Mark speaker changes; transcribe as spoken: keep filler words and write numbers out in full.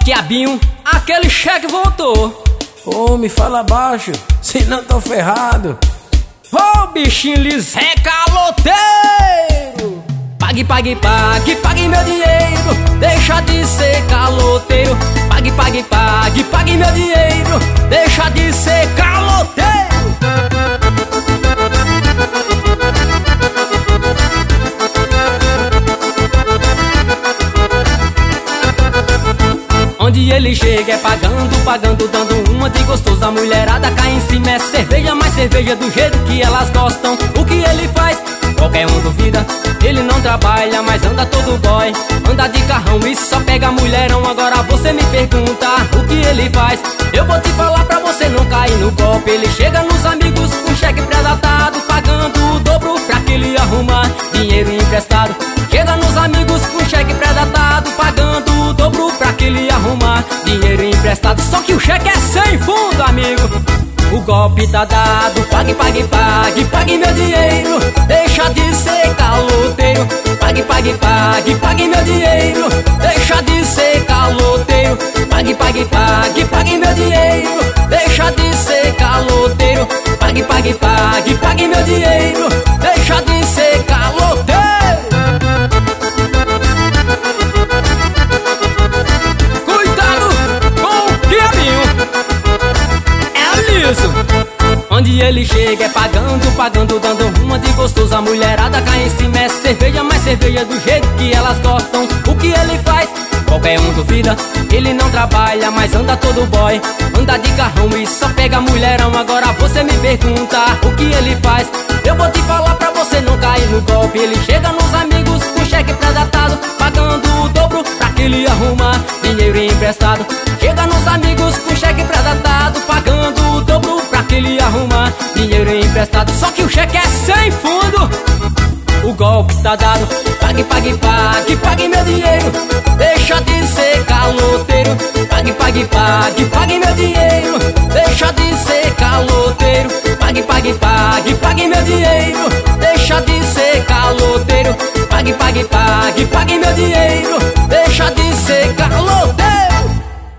Speaker 1: Quiabinho, aquele cheque voltou.
Speaker 2: Ô, oh, me fala baixo, senão tô ferrado.
Speaker 1: Ô, oh, bichinho liso é caloteiro. Pague, pague, pague, pague meu dinheiro. Deixa de ser caloteiro. Pague, pague, pague, pague meu dinheiro. Deixa de ser caloteiro. Onde ele chega é pagando, pagando, dando uma de gostoso. A mulherada cai em cima, é cerveja, mais cerveja do jeito que elas gostam. O que ele faz? Qualquer um duvida. Ele não trabalha, mas anda todo boy. Anda de carrão e só pega mulherão. Agora você me pergunta o que ele faz. Eu vou te falar pra você não cair no golpe. Ele chega nos amigos com cheque pré-datado, pagando o dobro pra que ele arrumar dinheiro emprestado. Chega nos amigos com cheque pré-datado, pagando o dobro pra que ele arrumar dinheiro emprestado. Só que o cheque é sem fundo, amigo. O golpe tá dado. Pague, pague, pague, pague meu dinheiro. Deixa de ser caloteiro. Pague, pague, pague, pague meu dinheiro. Deixa de ser caloteiro. Pague, pague, pague, pague meu dinheiro. Deixa de ser caloteiro. Pague, pague, pague, pague meu dinheiro. Deixa de ser caloteiro. Onde ele chega é pagando, pagando, dando uma de gostoso. A mulherada cai em cima, é cerveja, mais cerveja do jeito que elas gostam. O que ele faz? Qualquer um duvida. Ele não trabalha, mas anda todo boy. Anda de carrão e só pega mulherão. Agora você me pergunta o que ele faz. Eu vou te falar pra você não cair no golpe. Ele chega nos amigos com cheque pré-datado, pagando o dobro pra que ele arrumar dinheiro emprestado. Chega nos amigos com cheque pré-datado, pagando o dobro pra que ele arrumar dinheiro emprestado. Só que o cheque é sem fundo. O golpe tá dado. Pague, pague, pague, pague meu dinheiro. Deixa de ser caloteiro. Pague, pague, pague, pague meu dinheiro. Deixa de ser caloteiro. Pague, pague, pague, pague meu dinheiro. Deixa de ser caloteiro. Pague, pague, pague, pague meu dinheiro.